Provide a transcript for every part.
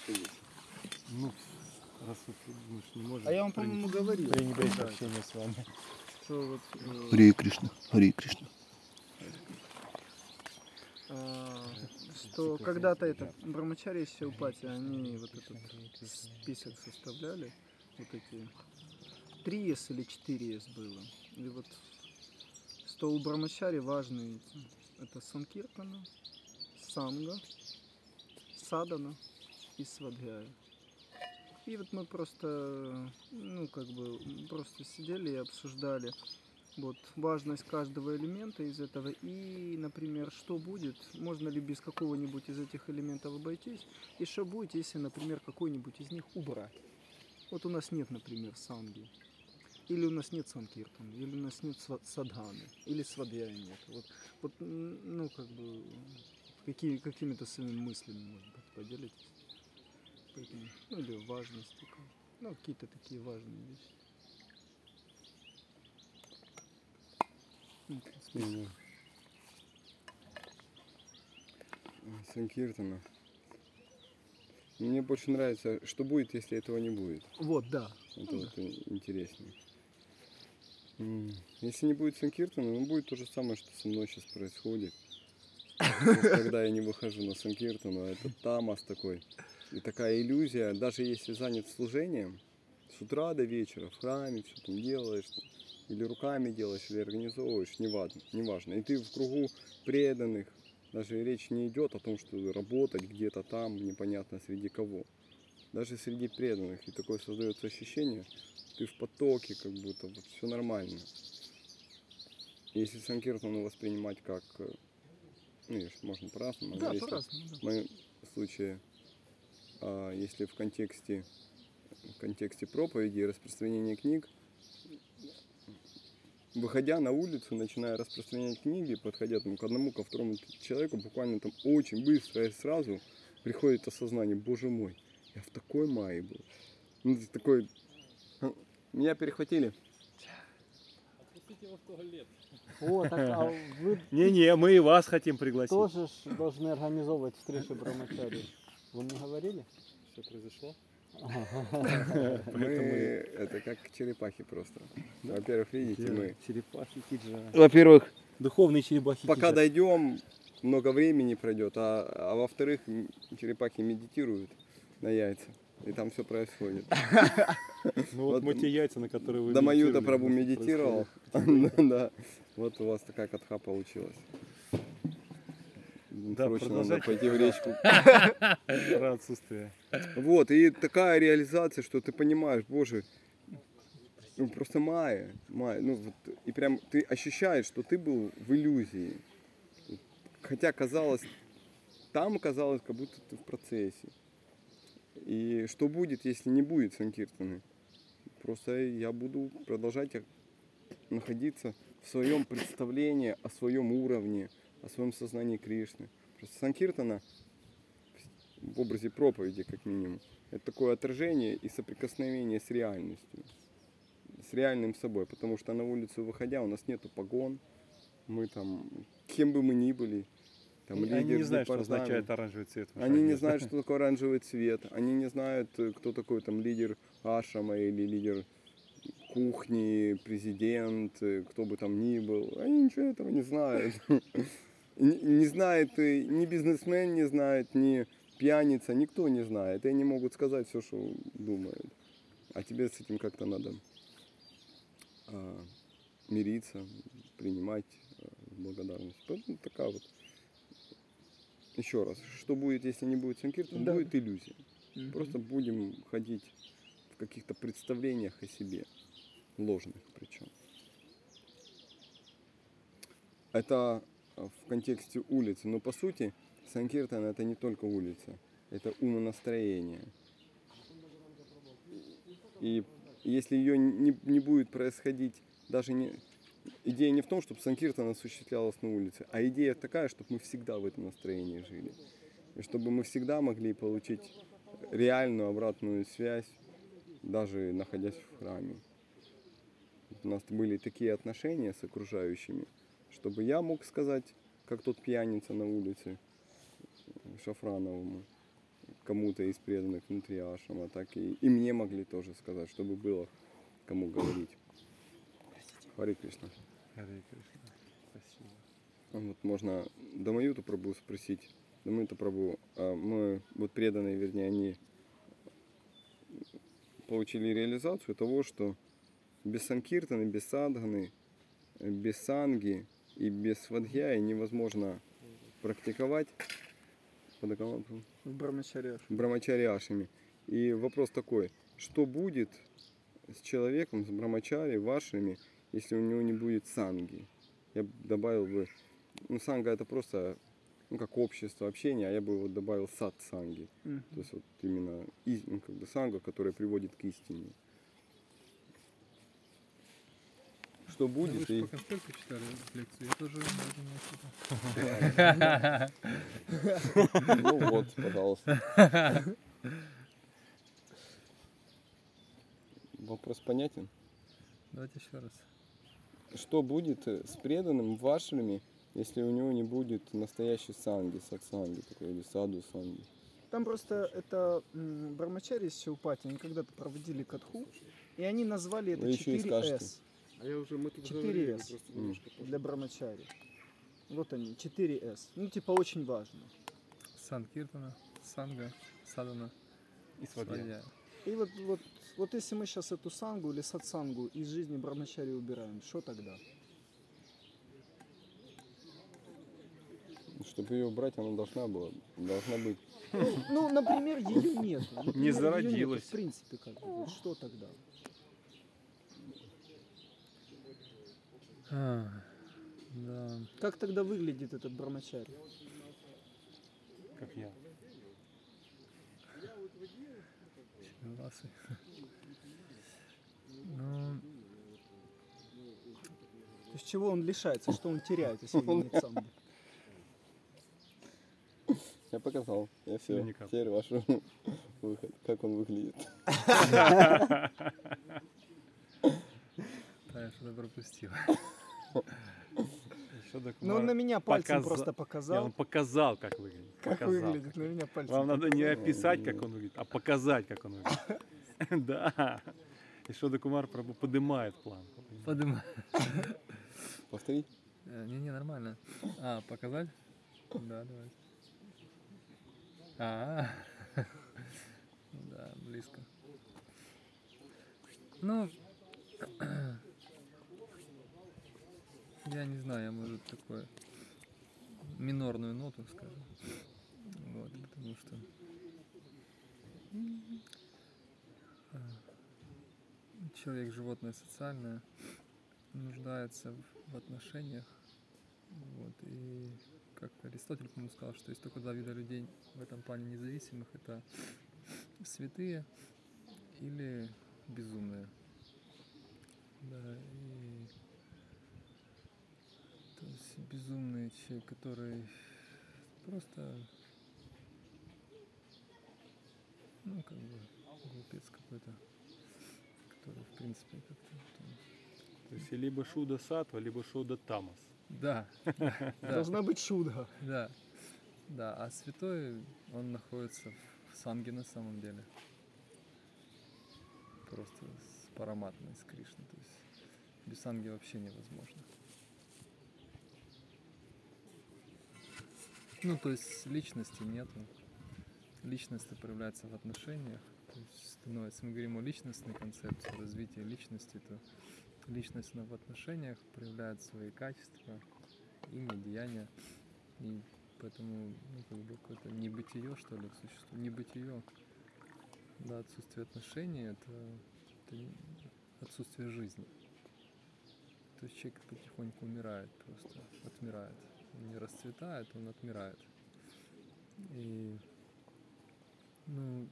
остается. Ну, раз мы ж не можем А я вам, по-моему, говорил, пренебречь общение с вами. что вот, Харе Кришна, Харе Кришна. что когда-то это Брамачари и Шилпати, они вот этот список составляли, вот эти 3 S или 4 S было. И вот что у Брамачари важные это Санкиртана, Санга, Садана и Свадхяя. И вот мы просто, просто сидели и обсуждали вот важность каждого элемента из этого и, например, что будет, можно ли без какого-нибудь из этих элементов обойтись, и что будет, если, например, какой-нибудь из них убрать. Вот у нас нет, например, санги, или у нас нет санкиртана, или у нас нет садханы, или свадьяя нет. Какими-то своими мыслями, может быть, поделитесь. Поэтому, или важность такая. Какие-то такие важные вещи. Санкиртана. Мне больше нравится, что будет, если этого не будет. Вот, да. Это вот интереснее. Если не будет Санкиртана, будет то же самое, что со мной сейчас происходит. Когда я не выхожу на Санкиртану, это тамас такой. И такая иллюзия, даже если занят служением, с утра до вечера в храме все там делаешь, или руками делаешь, или организовываешь, неважно. И ты в кругу преданных, даже речь не идет о том, что работать где-то там, непонятно среди кого. Даже среди преданных. И такое создается ощущение, ты в потоке, как будто вот все нормально. Если Санкиртану воспринимать как, можно по-разному. Да, если по-разному. Да. В моем случае, если в контексте проповеди и распространения книг, выходя на улицу, начиная распространять книги, подходя к одному, ко второму человеку, буквально там очень быстро и сразу приходит осознание, боже мой, я в такой мае был. Такой, меня перехватили. Отпустите его в туалет. О, так, а вы Не-не, мы и вас хотим пригласить. тоже должны организовывать встречу Брамачари. Вы не говорили? Что произошло? Это как черепахи просто. Во-первых, видите, мы... Черепахи Киджа. Во-первых, Духовные черепахи пока Киджа. дойдем, много времени пройдет, а во-вторых, черепахи медитируют на яйца. И там все происходит. Ну вот мы те яйца, на которые вы Дамаюта медитировали, Прабху у нас медитировал. происходит. Да. Вот у вас такая катха получилась. Да, срочно надо продолжайте. пойти в речку. Про отсутствие. Вот, и такая реализация, что ты понимаешь, боже, просто майя, и прям ты ощущаешь, что ты был в иллюзии. Хотя там казалось, как будто ты в процессе. И что будет, если не будет Санкиртаны? Просто я буду продолжать находиться в своем представлении о своем уровне, о своем сознании Кришны. Просто Санкиртана в образе проповеди, как минимум, это такое отражение и соприкосновение с реальностью, с реальным собой. Потому что на улицу выходя, у нас нету погон, мы там, кем бы мы ни были, там, Они не знают, что департамент. означает оранжевый цвет. Они не знают, что такое оранжевый цвет. Они не знают, кто такой там лидер ашрама или лидер кухни, президент, кто бы там ни был. Они ничего этого не знают. Не знает ни бизнесмен, не знает, ни пьяница, никто не знает. И они могут сказать все, что думают. А тебе с этим как-то надо мириться, принимать благодарность. Поэтому такая вот. Еще раз, что будет, если не будет Санкиртана? Да. Будет иллюзия. Просто будем ходить в каких-то представлениях о себе, ложных причем. Это в контексте улицы, но по сути Санкиртана это не только улица, это умонастроение. И если ее не будет происходить, идея не в том, чтобы Санкиртана осуществлялась на улице, а идея такая, чтобы мы всегда в этом настроении жили. И чтобы мы всегда могли получить реальную обратную связь, даже находясь в храме. У нас были такие отношения с окружающими, чтобы я мог сказать, как тот пьяница на улице Шафрановому, кому-то из преданных внутри ашрама, так и мне могли тоже сказать, чтобы было кому говорить. Харе Кришна. Харе Кришна. Спасибо. Вот можно Дамаюту Прабху спросить. Дамаюта Прабху, мы, вот преданные, вернее, они получили реализацию того, что без санкиртаны, без садханы, без санги и без свадхьяи невозможно практиковать В брамачарьях. брамачариашами. И вопрос такой, что будет с человеком, с брамачари, вашими, если у него не будет санги? Я бы добавил бы, ну санга это просто, ну как общество, общение, а я бы вот добавил сад санги. То есть вот именно ну, как бы санга, которая приводит к истине. Что Вы будет же и... по конспекту читали лекцию, я тоже даже не читал. Ну вот, пожалуйста. Вопрос понятен? Давайте еще раз. Что будет с преданным вашими, если у него не будет настоящей санги, сатсанги такой, или саду санги? Там просто это брамачари из Шилпати, они когда-то проводили катху, и они назвали это Вы еще и скажете. 4С. А я уже, мы тут 4С говорили, просто немножко для брамачари. Вот они, 4С. Ну, типа, очень важно. Санкиртана, Санга, Садана, и свадья. Свадья. И вот если мы сейчас эту сангу или сатсангу из жизни брамачари убираем, что тогда? Чтобы ее убрать, она должна быть. Ну, например, ее нет. Не зародилась. В принципе, как бы. Вот что тогда? Да. Как тогда выглядит этот брамачари? Как я. Ласы. Ну, То есть чего он лишается, что он теряет, если у него нет санги? Я показал. Я все. Никак. Теперь ваш выход. Как он выглядит. да, я что-то пропустил. Еще документ. Ну, он на меня пальцем просто показал. Он показал, как выглядит. Как Показал. выглядит, на меня пальцем. Вам надо не описать, как он выглядит, а показать, как он выглядит. Да. И Шода Кумар Прабху поднимает планку. Подумай. Повтори. Не, нормально. Показать? Да, давай. Да, близко. Ну, я не знаю, я, может, такое минорную ноту скажу. Вот, потому что человек животное социальное, нуждается в отношениях. Вот, и как Аристотель, по-моему, сказал, что есть только два вида людей в этом плане независимых. Это святые или безумные. Да, и то есть безумный человек, который просто, ну, как бы, глупец какой-то, который, в принципе, как-то... То есть либо Шуда Сатва, либо Шуда Тамас. Да, да, Должна быть шуда. да, да, а святой, он находится в санге на самом деле. Просто с параматмой, с Кришной, то есть без санги вообще невозможно. Ну, то есть личности нету. Личность проявляется в отношениях. То есть становится, мы говорим о личностной концепции, развития личности, то личность в отношениях проявляет свои качества, имя, деяния. И поэтому, ну, как бы какое-то небытие, что ли, существует. Небытие, да, отсутствие отношений — это отсутствие жизни. То есть человек потихоньку умирает просто, отмирает. Он не расцветает, он отмирает. И, ну,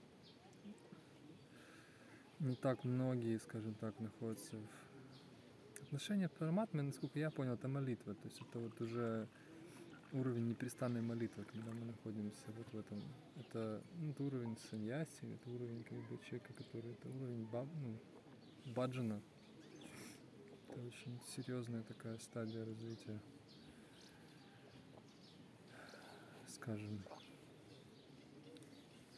не так многие, скажем так, находятся в отношениях параматмы, насколько я понял, это молитва. То есть это вот уже уровень непрестанной молитвы, когда мы находимся вот в этом. Это, ну, это уровень саньяси, это уровень как бы человека, который, это уровень баджана. Это очень серьезная такая стадия развития, скажем,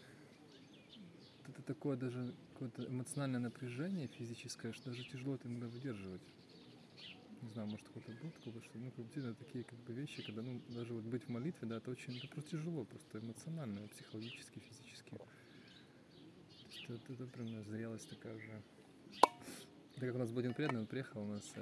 такое даже какое-то эмоциональное напряжение физическое, что даже тяжело это иногда выдерживать. Не знаю, может кто-то был такого, что ну, как бы, действительно такие как бы вещи, когда ну, даже вот быть в молитве, да, это очень это просто тяжело, просто эмоционально, психологически, физически. То есть это прям зрелость такая уже. Так как у нас был один преданный, он приехал у нас,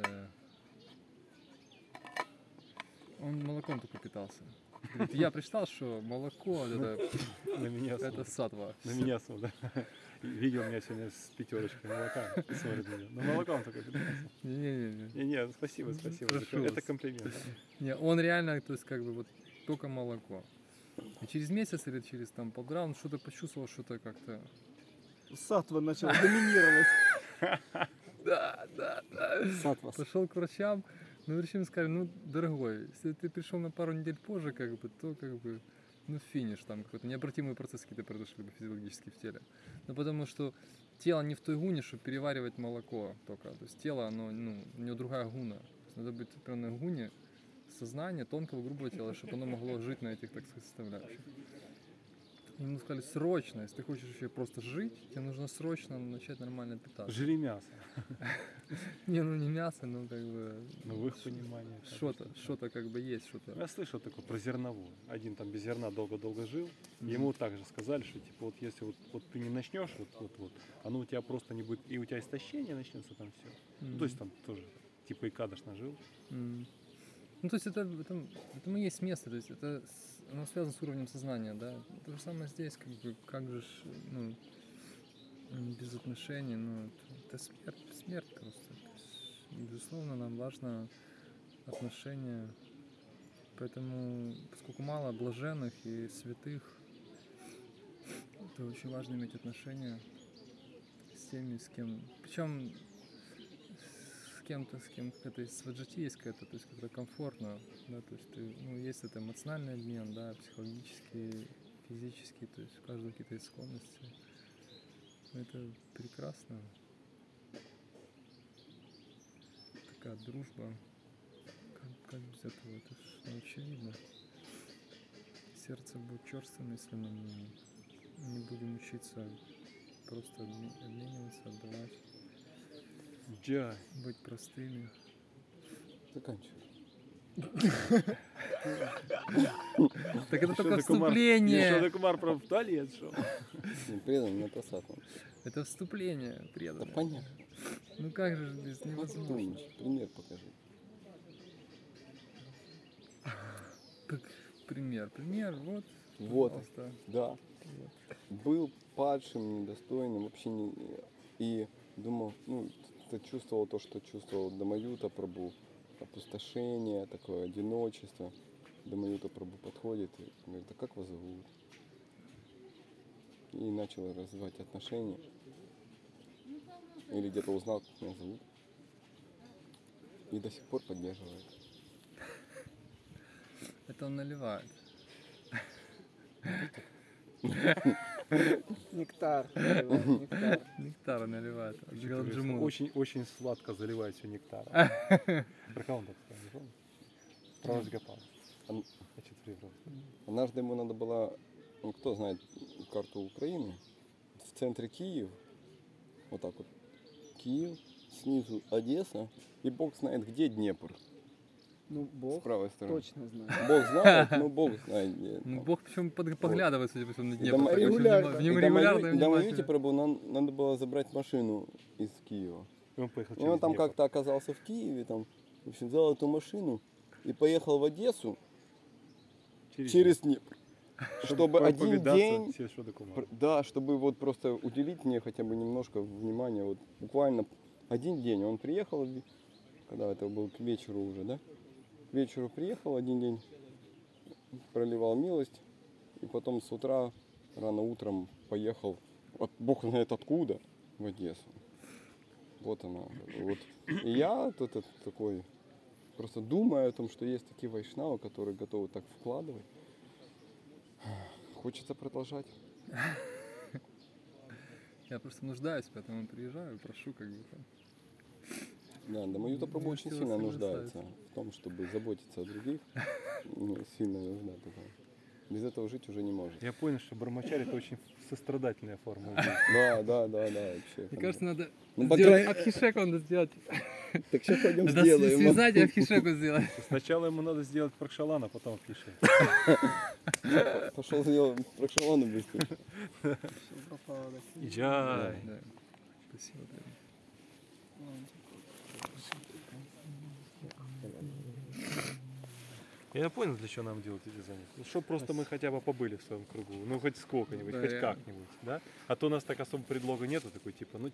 он молоком только питался. Говорит, я прочитал, что молоко На меня это сатва. На меня да. Видел меня сегодня с 5 молока. Смотрит меня. Но молоком только питался. Не-не-не. Не, спасибо. Прошу Это вас. комплимент. Да. Не, он реально, то есть как бы вот только молоко. И через месяц или через там полтора он что-то почувствовал, что-то как-то... Сатва начал доминировать. Да. Сатва. Пошел к врачам, но врачи ему сказали, ну, дорогой, если ты пришел на пару недель позже, как бы, то как бы, ну, финиш, там какой-то необратимые процессы какие-то произошли бы физиологически в теле. Но потому что тело не в той гуне, чтобы переваривать молоко только. То есть тело, оно, ну, у него другая гуна. То есть надо быть в определенной гуне сознания, тонкого, грубого тела, чтобы оно могло жить на этих, так сказать, составляющих. Ему сказали, срочно, если ты хочешь еще просто жить, тебе нужно срочно начать нормально питаться. Жри мясо. Не, ну не мясо, но как бы... Ну, в их понимании. Что-то как бы есть, что-то. Я слышал такое про зерновую. Один там без зерна долго-долго жил. Ему также сказали, что типа вот если вот ты не начнешь, вот, оно у тебя просто не будет, и у тебя истощение начнется там все. Ну, то есть там тоже типа и кадыш нажил. Ну, то есть это и есть место, то есть это оно связано с уровнем сознания, да. То же самое здесь, как бы, как же, ну, без отношений, ну, это смерть просто. То есть, безусловно, нам важно отношения, поэтому, поскольку мало блаженных и святых, то очень важно иметь отношения с теми, с кем, причем с кем какая-то сваджати есть какая-то, то есть как-то комфортно, да, то есть ты, ну, есть это эмоциональный обмен, да, психологический, физический, то есть у каждого какие-то есть склонности. Это прекрасно. Такая дружба. Как без этого? Это ж ну, очевидно. Сердце будет черствым, если мы не будем учиться просто обмениваться, отдавать. Да. Быть простыми. Заканчивай. Так это только Что вступление. Кумар про в туалет шел. Предан на просадку. Это вступление, Да преданное. понятно. Ну как же здесь невозможно. Умничай. Пример покажи. Как пример, вот. Вот. Пожалуйста. Да. Был падшим, недостойным, вообще не... И думал, ну, ты чувствовал то, что чувствовал Дамаюта Прабху, опустошение, такое одиночество. Дамаюта Прабху подходит и говорит, а как вас зовут? И начал развивать отношения. Или где-то узнал, как меня зовут. И до сих пор поддерживает. Это он наливает. Нектар. Нектар. Нектар наливает. Очень, очень сладко заливает все нектаром. Про кого он так сказал, не помню? Про Раджгопала. Значит, Однажды ему надо было, ну, кто знает карту Украины, в центре Киев, вот так вот, Киев, снизу Одесса, и Бог знает, где Днепр, Ну, с Бог правой стороны. точно знает. Бог знает, но Бог знает, где. Ну, Бог причем поглядывает, судя по всему, на И Днепр. там так очень регулярно. В нем регулярно и Дамаюте внимательно. Прабху надо было забрать машину из Киева. И он поехал И он через там Днепр. как-то оказался в Киеве, там, в общем, взял эту машину и поехал в Одессу через Днепр. Чтобы один повидаться день, с Ешода Кумаром. да, чтобы вот просто уделить мне хотя бы немножко внимания, вот буквально один день. Он приехал, когда это был к вечеру уже, да? К вечеру приехал один день, проливал милость, и потом с утра, рано утром поехал, вот Бог знает откуда, в Одессу. Вот она. Вот. И я тут такой, просто думаю о том, что есть такие вайшнавы, которые готовы так вкладывать. Хочется продолжать. Я просто нуждаюсь, поэтому приезжаю, прошу, как бы там. Да, Дамаюта Прабху очень Можете сильно согласиться. нуждается в том, чтобы заботиться о других. Ну, сильно нужна такая. Без этого жить уже не может. Я понял, что брамачарь это очень сострадательная форма жизни. Да, вообще. Мне кажется, надо Ну, по сделать крайней- абхишеку надо сделать. Так сейчас пойдем Надо сделаем. связать и абхишеку сделать. Сначала ему надо сделать пракшалан, а потом пиши. Пошел сделаем прокшалону быстро. Всё пропало, да. Джай. Да. Спасибо. Глеб. Я понял, для чего нам делать эти занятия. Чтобы просто мы хотя бы побыли в своем кругу. Ну, хоть сколько-нибудь, Да, хоть я- как-нибудь, да? А то у нас так особо предлога нету, такой типа, ну